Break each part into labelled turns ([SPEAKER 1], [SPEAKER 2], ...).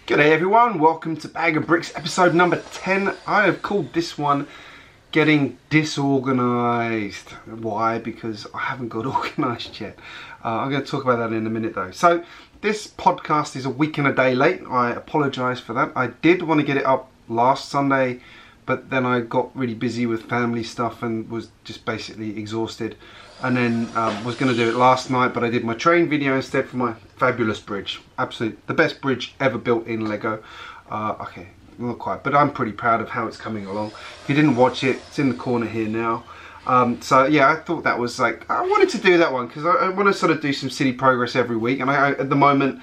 [SPEAKER 1] G'day everyone, welcome to Bag of Bricks episode number 10. I have called this one Getting Disorganised. Why? Because I haven't got organised yet. I'm going to talk about that in a minute though. So this podcast is a week and a day late. I apologise for that. I did want to get it up last Sunday, but then I got really busy with family stuff and was just basically exhausted. And then was going to do it last night, but I did my train video instead for my fabulous bridge. Absolutely the best bridge ever built in Lego. Okay, not quite, but I'm pretty proud of how it's coming along. If you didn't watch it, it's in the corner here now. So yeah, I thought that was like, I wanted to do that one because I want to sort of do some city progress every week. And I at the moment,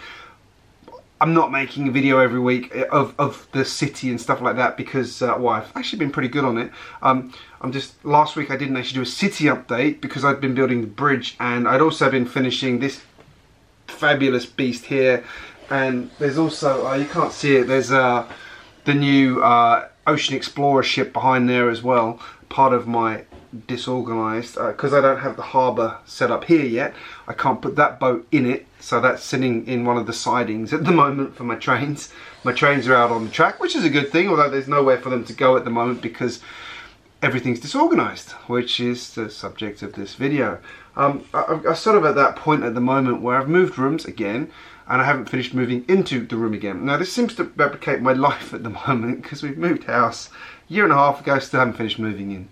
[SPEAKER 1] I'm not making a video every week of the city and stuff like that because, well, I've actually been pretty good on it. Last week I didn't actually do a city update because I'd been building the bridge and I'd also been finishing this fabulous beast here. And there's also, you can't see it, there's the new Ocean Explorer ship behind there as well. Part of my disorganised, because I don't have the harbour set up here yet, I can't put that boat in it, so that's sitting in one of the sidings at the moment for my trains. My trains are out on the track, which is a good thing, although there's nowhere for them to go at the moment because everything's disorganised, which is the subject of this video. I'm sort of at that point at the moment where I've moved rooms again and I haven't finished moving into the room again. Now this seems to replicate my life at the moment because we've moved house a year and a half ago, still haven't finished moving in.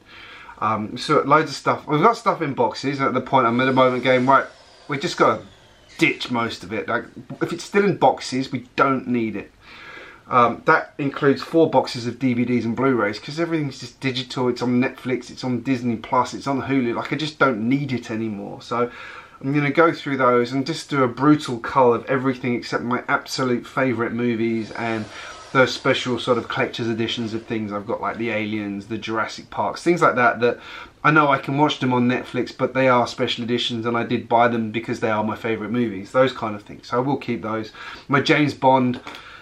[SPEAKER 1] So loads of stuff, we've got stuff in boxes. At the point I'm at the moment going, right, we just got to ditch most of it. Like, if it's still in boxes, we don't need it. That includes 4 boxes of DVDs and Blu-rays because everything's just digital. It's on Netflix, it's on Disney Plus, it's on Hulu. Like, I just don't need it anymore. So I'm going to go through those and just do a brutal cull of everything except my absolute favourite movies and those special sort of collector's editions of things I've got, like the Aliens, the Jurassic Parks, things like that, that I know I can watch them on Netflix, but they are special editions and I did buy them because they are my favourite movies, those kind of things. So I will keep those. My James Bond,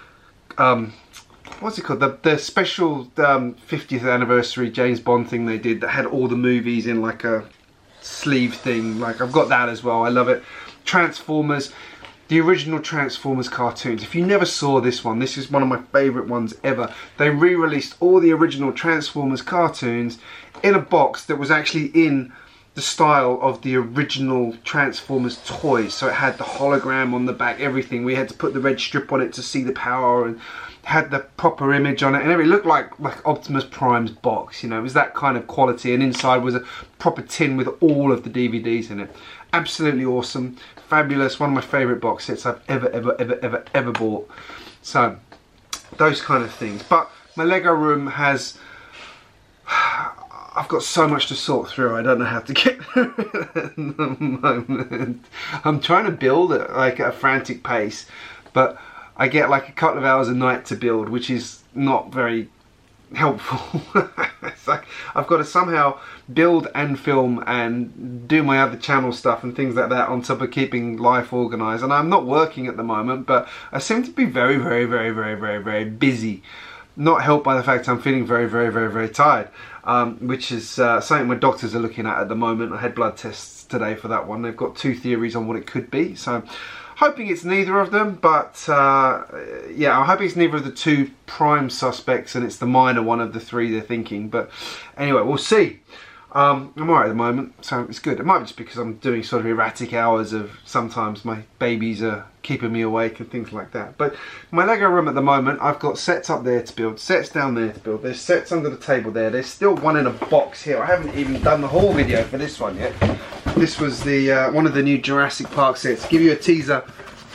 [SPEAKER 1] what's it called? The special 50th anniversary James Bond thing they did that had all the movies in like a sleeve thing. Like, I've got that as well. I love it. Transformers. The original Transformers cartoons. If you never saw this one, this is one of my favourite ones ever. They re-released all the original Transformers cartoons in a box that was actually in the style of the original Transformers toys. So it had the hologram on the back, everything. We had to put the red strip on it to see the power and had the proper image on it. And it looked like Optimus Prime's box, you know. It was that kind of quality. And inside was a proper tin with all of the DVDs in it. Absolutely awesome. Fabulous. One of my favourite box sets I've ever bought. So, those kind of things. But my Lego room has... I've got so much to sort through. I don't know how to get through it at the moment. I'm trying to build it like at a frantic pace, but I get like a couple of hours a night to build, which is not very helpful. It's like I've got to somehow build and film and do my other channel stuff and things like that on top of keeping life organised. And I'm not working at the moment, but I seem to be very busy. Not helped by the fact I'm feeling very tired, which is something my doctors are looking at the moment. I had blood tests today for that one. They've got 2 theories on what it could be, so hoping it's neither of them, but yeah, I'm hoping it's neither of the 2 prime suspects and it's the minor one of the 3 they're thinking. But anyway, we'll see. I'm alright at the moment, so it's good. It might be just because I'm doing sort of erratic hours of sometimes my babies are keeping me awake and things like that. But my Lego room at the moment, I've got sets up there to build, sets down there to build, there's sets under the table there, there's still one in a box here. I haven't even done the haul video for this one yet. This was the one of the new Jurassic Park sets. Give you a teaser.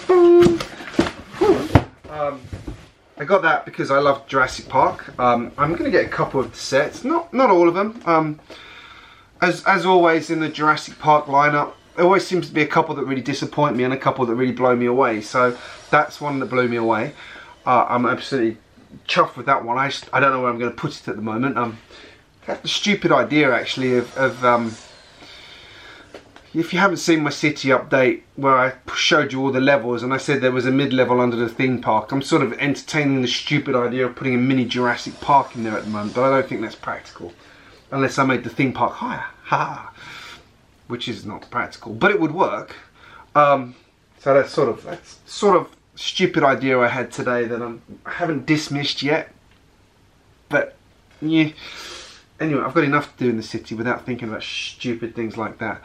[SPEAKER 1] I got that because I love Jurassic Park. I'm going to get a couple of the sets, not all of them. As always in the Jurassic Park lineup, there always seems to be a couple that really disappoint me and a couple that really blow me away. So that's one that blew me away. I'm absolutely chuffed with that one. I don't know where I'm going to put it at the moment. I had the stupid idea actually of if you haven't seen my city update where I showed you all the levels and I said there was a mid-level under the theme park, I'm sort of entertaining the stupid idea of putting a mini Jurassic Park in there at the moment, but I don't think that's practical. Unless I made the theme park higher, ha, which is not practical, but it would work. So that's sort of stupid idea I had today that I haven't dismissed yet. But yeah, anyway, I've got enough to do in the city without thinking about stupid things like that.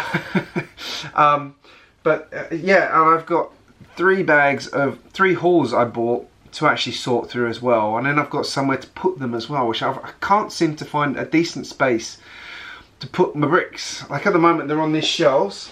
[SPEAKER 1] Yeah, and I've got 3 hauls I bought to actually sort through as well, and then I've got somewhere to put them as well, which I can't seem to find a decent space to put my bricks. Like at the moment they're on these shelves,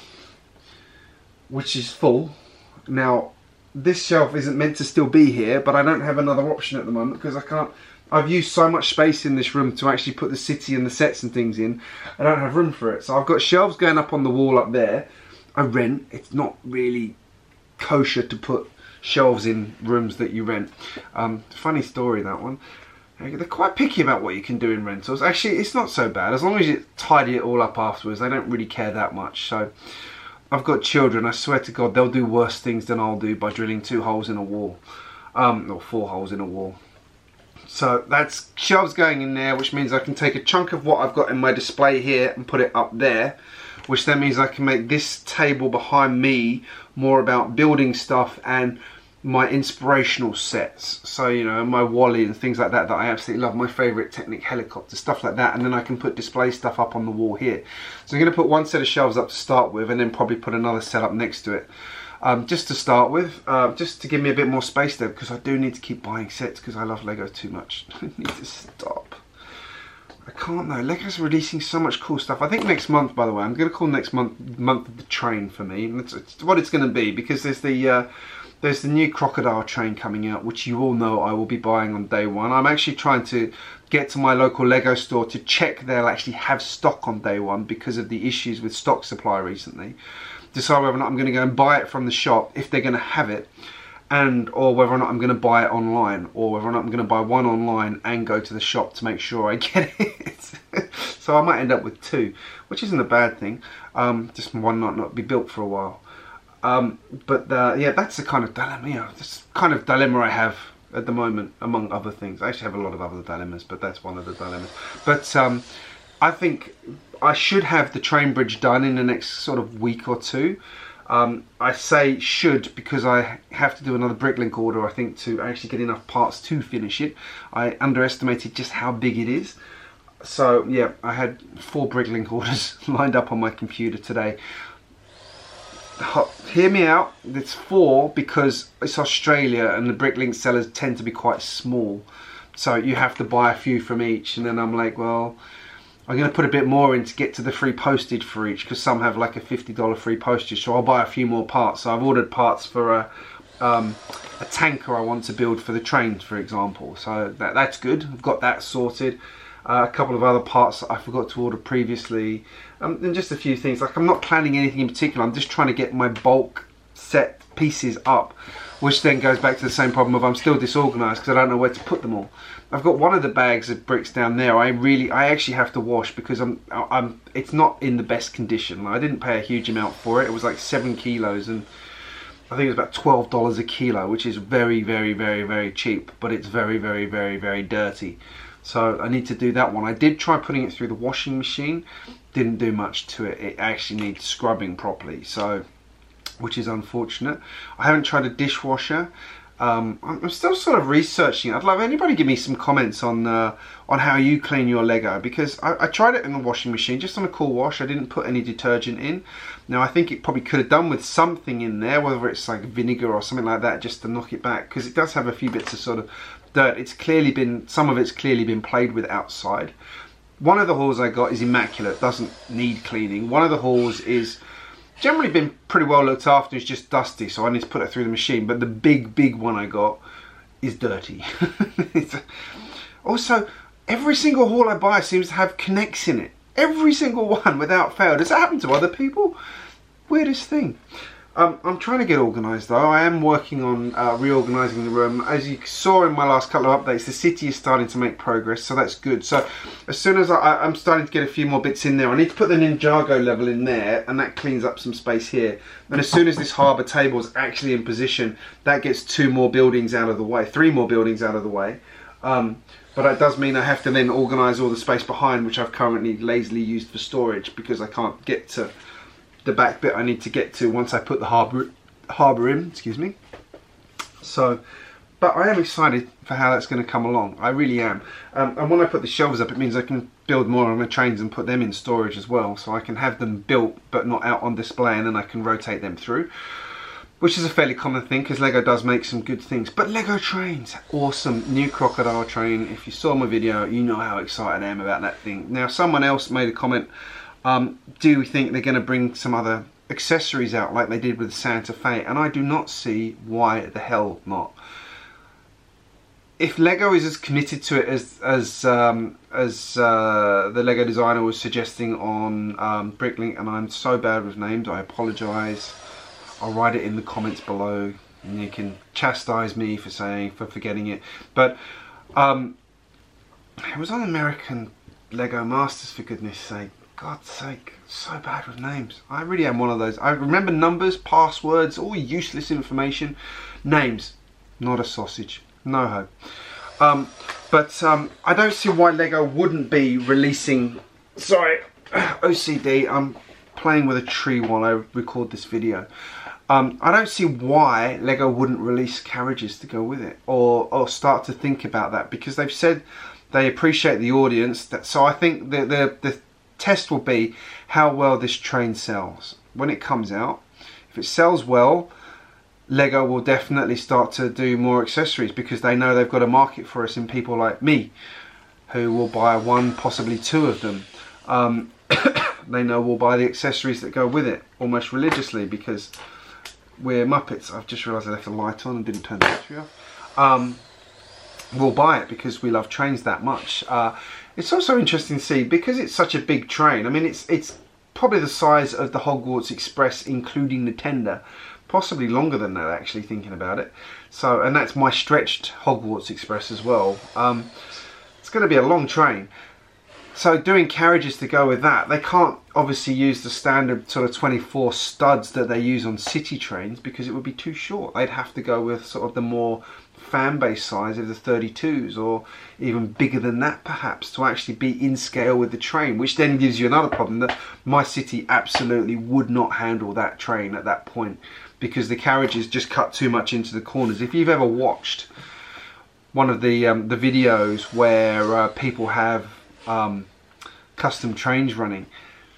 [SPEAKER 1] which is full. Now this shelf isn't meant to still be here, but I don't have another option at the moment because I've used so much space in this room to actually put the city and the sets and things in. I don't have room for it, so I've got shelves going up on the wall up there. I rent. It's not really kosher to put shelves in rooms that you rent. Funny story, that one. They're quite picky about what you can do in rentals. Actually, it's not so bad. As long as you tidy it all up afterwards, they don't really care that much. So I've got children, I swear to God, they'll do worse things than I'll do by drilling 2 holes in a wall. Or 4 holes in a wall. So that's shelves going in there, which means I can take a chunk of what I've got in my display here and put it up there, which then means I can make this table behind me more about building stuff and my inspirational sets. So, you know, my Wally and things like that I absolutely love, my favourite Technic helicopter, stuff like that, and then I can put display stuff up on the wall here. So I'm going to put one set of shelves up to start with, and then probably put another set up next to it. Just to start with, just to give me a bit more space there, because I do need to keep buying sets because I love Lego too much. I need to stop. I can't though. Lego's releasing so much cool stuff. I think next month, by the way, I'm going to call next month of the train for me. It's what it's going to be, because there's the new crocodile train coming out, which you all know I will be buying on day one. I'm actually trying to get to my local Lego store to check they'll actually have stock on day one because of the issues with stock supply recently. Decide whether or not I'm going to go and buy it from the shop if they're going to have it, or whether or not I'm going to buy it online, or whether or not I'm going to buy one online and go to the shop to make sure I get it. So I might end up with 2, which isn't a bad thing. Just one might not be built for a while. Yeah, that's the kind of dilemma. Yeah, this kind of dilemma I have at the moment, among other things. I actually have a lot of other dilemmas, but that's one of the dilemmas. But I think I should have the train bridge done in the next sort of week or 2. I say should because I have to do another Bricklink order, I think, to actually get enough parts to finish it. I underestimated just how big it is. So yeah, I had 4 Bricklink orders lined up on my computer today. Hear me out, it's 4 because it's Australia and the Bricklink sellers tend to be quite small. So you have to buy a few from each, and then I'm like, well, I'm going to put a bit more in to get to the free postage for each, because some have like a $50 free postage, so I'll buy a few more parts. So I've ordered parts for a tanker I want to build for the trains, for example. So that's good, I've got that sorted. A couple of other parts that I forgot to order previously, and just a few things. Like, I'm not planning anything in particular, I'm just trying to get my bulk set pieces up, which then goes back to the same problem of I'm still disorganised because I don't know where to put them all. I've got one of the bags of bricks down there I actually have to wash because it's not in the best condition. I didn't pay a huge amount for it. It was like 7 kilos and I think it was about $12 a kilo, which is very, very, very, very cheap, but it's very, very, very, very dirty. So I need to do that one. I did try putting it through the washing machine, didn't do much to it. It actually needs scrubbing properly, so, which is unfortunate. I haven't tried a dishwasher. I'm still sort of researching. I'd love anybody give me some comments on how you clean your Lego, because I tried it in the washing machine, just on a cool wash. I didn't put any detergent in. Now I think it probably could have done with something in there, whether it's like vinegar or something like that, just to knock it back, because it does have a few bits of sort of dirt. It's clearly been, some of it's clearly been played with outside. One of the hauls I got is immaculate, doesn't need cleaning. One of the hauls is generally been pretty well looked after, it's just dusty, so I need to put it through the machine. But the big one I got is dirty. Also, every single haul I buy seems to have K'NEX in it. Every single one, without fail. Does that happen to other people? Weirdest thing. I'm trying to get organised though. I am working on reorganising the room. As you saw in my last couple of updates, the city is starting to make progress, so that's good. So as soon as I'm starting to get a few more bits in there, I need to put the Ninjago level in there, and that cleans up some space here. And as soon as this harbour table is actually in position, that gets 2 more buildings out of the way, 3 more buildings out of the way. But that does mean I have to then organise all the space behind, which I've currently lazily used for storage, because I can't get to the back bit I need to get to once I put the harbour in, excuse me. So, but I am excited for how that's going to come along. I really am. And when I put the shelves up, it means I can build more of my trains and put them in storage as well. So I can have them built but not out on display, and then I can rotate them through. Which is a fairly common thing because Lego does make some good things. But Lego trains, awesome. New crocodile train. If you saw my video, you know how excited I am about that thing. Now, someone else made a comment. Do we think they're going to bring some other accessories out like they did with Santa Fe? And I do not see why the hell not. If Lego is as committed to it as the Lego designer was suggesting on Bricklink, and I'm so bad with names, I apologise. I'll write it in the comments below, and you can chastise me for forgetting it. But it was on American Lego Masters, for goodness sake. God's sake, so bad with names. I really am one of those. I remember numbers, passwords, all useless information. Names, not a sausage. No hope. But I don't see why Lego wouldn't be releasing... Sorry, OCD. I'm playing with a tree while I record this video. I don't see why Lego wouldn't release carriages to go with it, or start to think about that, because they've said they appreciate the audience. So I think the test will be how well this train sells when it comes out. If it sells well, Lego will definitely start to do more accessories, because they know they've got a market for us in people like me, who will buy one, possibly two of them. They know we'll buy the accessories that go with it almost religiously, because we're Muppets. I've just realised I left the light on and didn't turn the battery off. We'll buy it because we love trains that much. It's also interesting to see, because it's such a big train. I mean, it's probably the size of the Hogwarts Express, including the tender. Possibly longer than that, actually, thinking about it. So, and that's my stretched Hogwarts Express as well. It's going to be a long train. So doing carriages to go with that, they can't obviously use the standard sort of 24 studs that they use on city trains, because it would be too short. They'd have to go with sort of the more fan base size of the 32s, or even bigger than that perhaps, to actually be in scale with the train, which then gives you another problem, that my city absolutely would not handle that train at that point, because the carriages just cut too much into the corners. If you've ever watched one of the videos where people have custom trains running,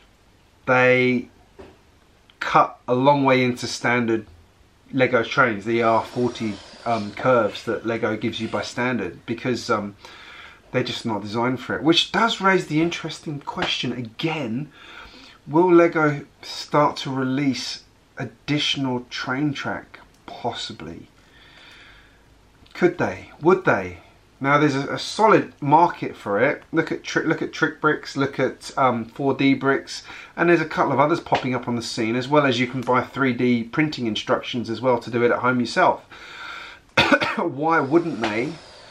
[SPEAKER 1] they cut a long way into standard Lego trains, the R40 curves that Lego gives you by standard, because they're just not designed for it. Which does raise the interesting question again, will Lego start to release additional train track? Possibly. Could they? Would they? Now there's a solid market for it. Look at Trick Bricks, look at 4D Bricks, and there's a couple of others popping up on the scene, as well as you can buy 3D printing instructions as well to do it at home yourself. Why wouldn't they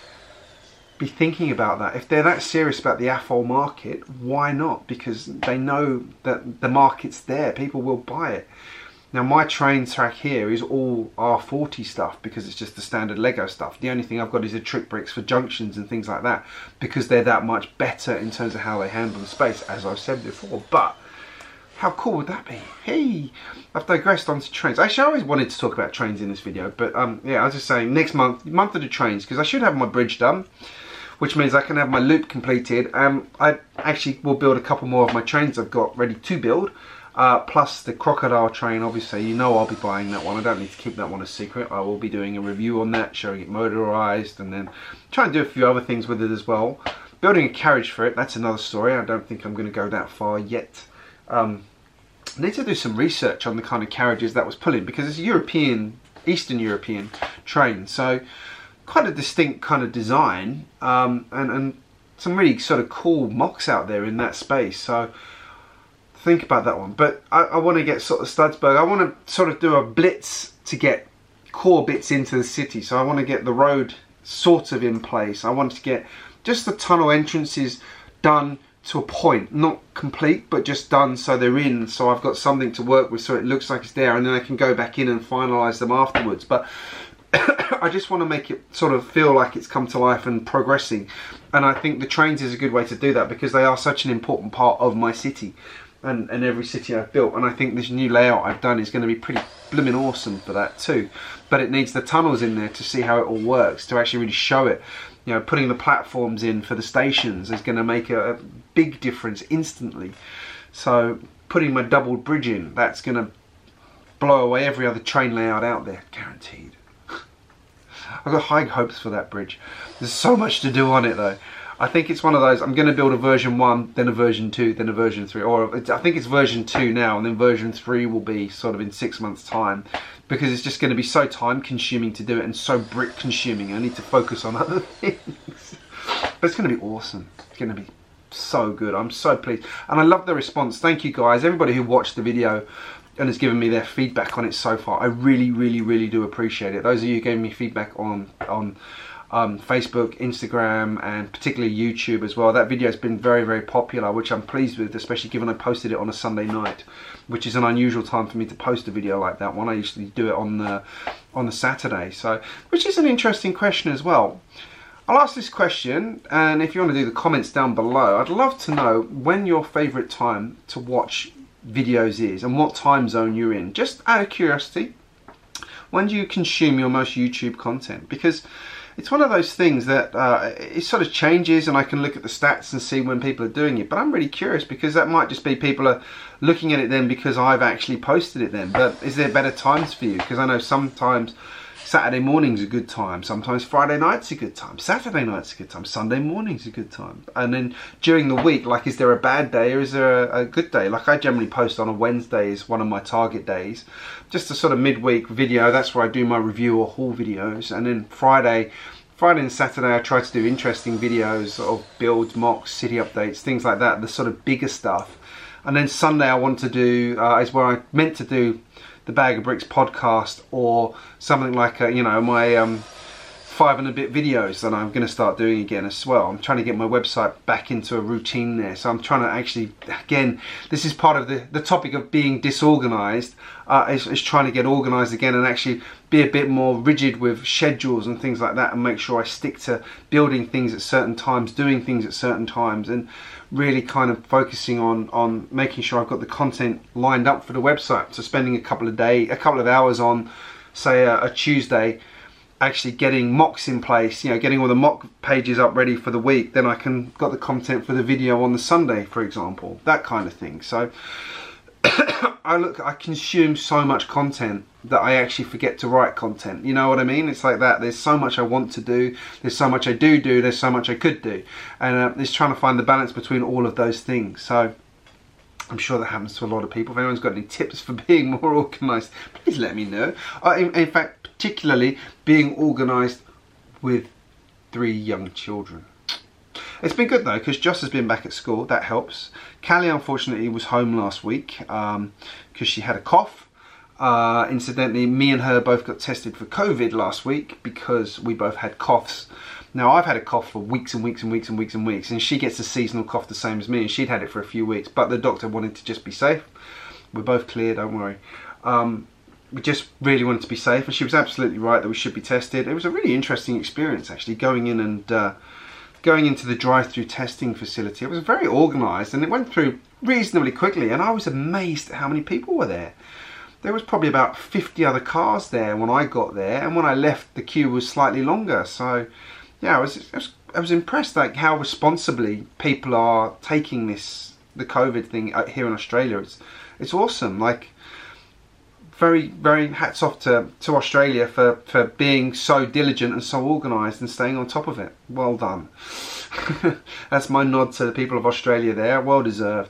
[SPEAKER 1] be thinking about that? If they're that serious about the AFOL market, why not? Because they know that the market's there, people will buy it. Now my train track here is all R40 stuff, because it's just the standard Lego stuff. The only thing I've got is the Trick Bricks for junctions and things like that, because they're that much better in terms of how they handle the space, as I've said before. But how cool would that be? Hey, I've digressed onto trains. Actually, I always wanted to talk about trains in this video, but yeah, I was just saying, next month of the trains, because I should have my bridge done, which means I can have my loop completed. I actually will build a couple more of my trains I've got ready to build. Plus the crocodile train, obviously, you know I'll be buying that one. I don't need to keep that one a secret. I will be doing a review on that, showing it motorized, and then trying to do a few other things with it as well. Building a carriage for it, that's another story. I don't think I'm going to go that far yet. I need to do some research on the kind of carriages that was pulling, because it's a European, Eastern European train, so quite a distinct kind of design, and some really sort of cool mocks out there in that space. So think about that one. But I want to get sort of Studsburg. I want to sort of do a blitz to get core bits into the city. So I want to get the road sort of in place. I want to get just the tunnel entrances done to a point, not complete, but just done so they're in, so I've got something to work with, so it looks like it's there, and then I can go back in and finalize them afterwards. But I just want to make it sort of feel like it's come to life and progressing, and I think the trains is a good way to do that, because they are such an important part of my city. and every city I've built. And I think this new layout I've done is going to be pretty blooming awesome for that too. But it needs the tunnels in there to see how it all works, to actually really show it. You know, putting the platforms in for the stations is going to make a big difference instantly. So putting my doubled bridge in, that's going to blow away every other train layout out there, guaranteed. I've got high hopes for that bridge. There's so much to do on it though. I think it's one of those, I'm going to build a version 1, then a version 2, then a version 3. Or I think it's version 2 now, and then version 3 will be sort of in 6 months' time. Because it's just going to be so time consuming to do it, and so brick consuming. I need to focus on other things. But it's going to be awesome. It's going to be so good. I'm so pleased. And I love the response. Thank you guys. Everybody who watched the video and has given me their feedback on it so far. I really, really, really do appreciate it. Those of you who gave me feedback on Facebook, Instagram, and particularly YouTube as well. That video has been very, very popular, which I'm pleased with, especially given I posted it on a Sunday night, which is an unusual time for me to post a video like that one. I usually do it on the Saturday. So, which is an interesting question as well. I'll ask this question, and if you want to do the comments down below, I'd love to know when your favourite time to watch videos is and what time zone you're in. Just out of curiosity, when do you consume your most YouTube content? Because it's one of those things that it sort of changes, and I can look at the stats and see when people are doing it. But I'm really curious, because that might just be people are looking at it then because I've actually posted it then. But is there better times for you? Because I know sometimes Saturday morning's a good time, sometimes Friday night's a good time, Saturday night's a good time, Sunday morning's a good time. And then during the week, like, is there a bad day or is there a good day? Like, I generally post on a Wednesday is one of my target days. Just a sort of midweek video, that's where I do my review or haul videos. And then Friday and Saturday I try to do interesting videos of builds, mocks, city updates, things like that, the sort of bigger stuff. And then Sunday I want to do, is where I meant to do the Bag of Bricks podcast, or something like you know, my 5 and a bit videos that I'm going to start doing again as well. I'm trying to get my website back into a routine there, so I'm trying to actually, again, this is part of the topic of being disorganized, is trying to get organized again and actually be a bit more rigid with schedules and things like that, and make sure I stick to building things at certain times, doing things at certain times, and really kind of focusing on making sure I've got the content lined up for the website. So spending a couple of hours on, say, a Tuesday, actually getting mocks in place, you know, getting all the mock pages up ready for the week, then I can got the content for the video on the Sunday, for example, that kind of thing. So I consume so much content that I actually forget to write content. You know what I mean? It's like that. There's so much I want to do. There's so much I do. There's so much I could do. And it's trying to find the balance between all of those things. So I'm sure that happens to a lot of people. If anyone's got any tips for being more organised, please let me know. In fact, particularly being organised with 3 young children. It's been good though, because Joss has been back at school. That helps. Callie, unfortunately, was home last week because she had a cough. Incidentally, me and her both got tested for COVID last week because we both had coughs. Now, I've had a cough for weeks and weeks and weeks and weeks and weeks, and she gets a seasonal cough the same as me, and she'd had it for a few weeks, but the doctor wanted to just be safe. We're both clear, don't worry. We just really wanted to be safe, and she was absolutely right that we should be tested. It was a really interesting experience, actually, going in and going into the drive-through testing facility. It was very organised, and it went through reasonably quickly, and I was amazed at how many people were there. There was probably about 50 other cars there when I got there, and when I left, the queue was slightly longer. So, yeah, I was impressed, like, how responsibly people are taking the COVID thing here in Australia. It's awesome. Like, very, very hats off to Australia for being so diligent and so organised and staying on top of it. Well done. That's my nod to the people of Australia there. Well deserved.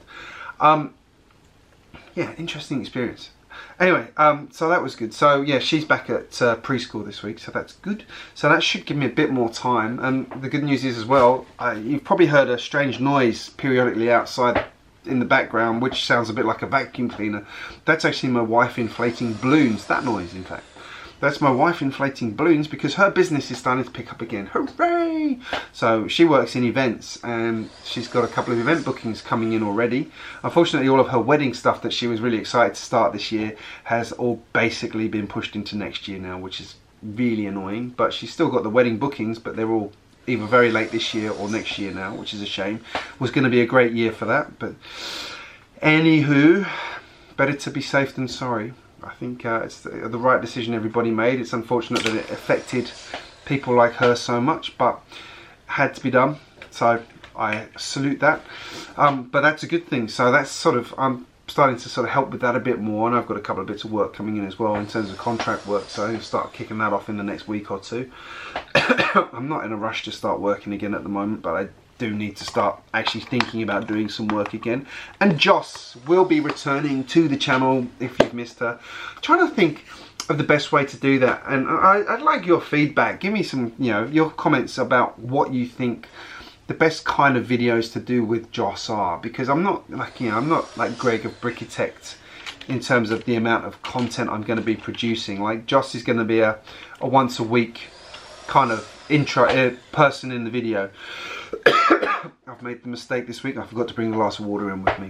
[SPEAKER 1] Yeah, interesting experience. Anyway, so that was good. So yeah, she's back at preschool this week, so that's good. So that should give me a bit more time. And the good news is as well, you've probably heard a strange noise periodically outside in the background, which sounds a bit like a vacuum cleaner. That's actually my wife inflating balloons. That noise, in fact. That's my wife inflating balloons because her business is starting to pick up again. Hooray! So she works in events, and she's got a couple of event bookings coming in already. Unfortunately, all of her wedding stuff that she was really excited to start this year has all basically been pushed into next year now, which is really annoying. But she's still got the wedding bookings, but they're all either very late this year or next year now, which is a shame. It was going to be a great year for that, but Anywho, better to be safe than sorry. I think it's the right decision everybody made. It's unfortunate that it affected people like her so much, but had to be done. So I salute that. But that's a good thing. So that's sort of, I'm starting to sort of help with that a bit more, and I've got a couple of bits of work coming in as well in terms of contract work, so I'll start kicking that off in the next week or two. I'm not in a rush to start working again at the moment, but I do need to start actually thinking about doing some work again. And Joss will be returning to the channel if you've missed her. I'm trying to think of the best way to do that, and I'd like your feedback. Give me some, you know, your comments about what you think the best kind of videos to do with Joss are, because I'm not like, you know, I'm not like Greg of Brickitect in terms of the amount of content I'm going to be producing. Like Joss is going to be a once a week kind of intro person in the video. I've made the mistake this week, I forgot to bring a glass of water in with me.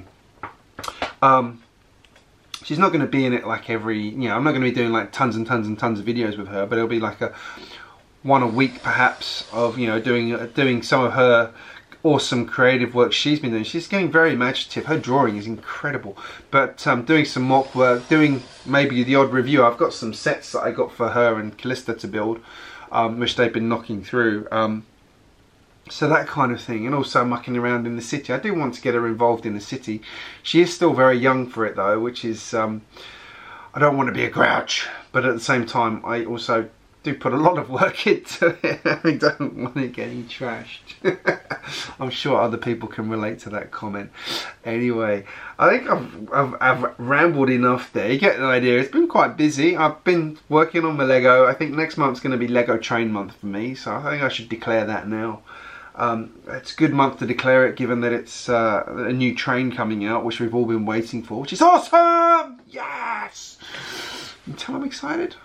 [SPEAKER 1] She's not going to be in it like every, you know, I'm not going to be doing like tons and tons and tons of videos with her, but it'll be like one a week perhaps of, you know, doing some of her awesome creative work she's been doing. She's getting very imaginative. Her drawing is incredible. But doing some mock work, doing maybe the odd review. I've got some sets that I got for her and Callista to build, which they've been knocking through. So that kind of thing, and also mucking around in the city. I do want to get her involved in the city. She is still very young for it though, which is, I don't want to be a grouch, but at the same time I also do put a lot of work into it. I don't want it getting trashed. I'm sure other people can relate to that comment. Anyway, I think I've rambled enough there. You get the idea. It's been quite busy. I've been working on my Lego. I think next month's going to be Lego train month for me, so I think I should declare that now. It's a good month to declare it, given that it's a new train coming out, which we've all been waiting for, which is awesome! Yes! You can tell I'm excited.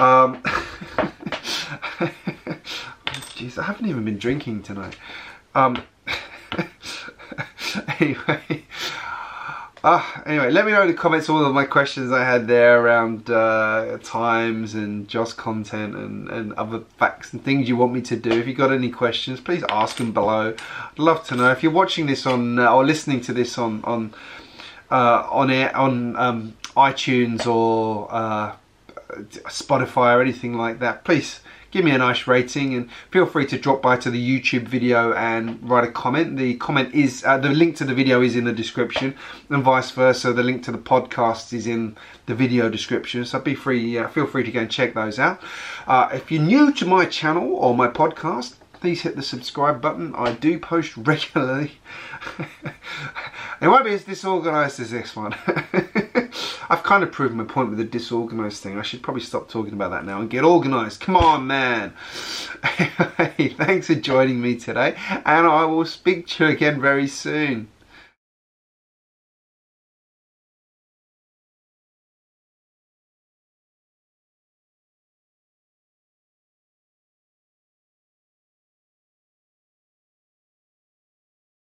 [SPEAKER 1] Jeez, I haven't even been drinking tonight. Anyway, let me know in the comments all of my questions I had there around times and Joss content and other facts and things you want me to do. If you've got any questions, please ask them below. I'd love to know. If you're watching this on or listening to this on iTunes or Spotify or anything like that, please give me a nice rating, and feel free to drop by to the YouTube video and write a comment. The comment is the link to the video is in the description, and vice versa. The link to the podcast is in the video description. So feel free to go and check those out. If you're new to my channel or my podcast, please hit the subscribe button. I do post regularly. It won't be as disorganised as this one. I've kind of proven my point with the disorganised thing. I should probably stop talking about that now and get organised. Come on, man. Hey, thanks for joining me today, and I will speak to you again very soon.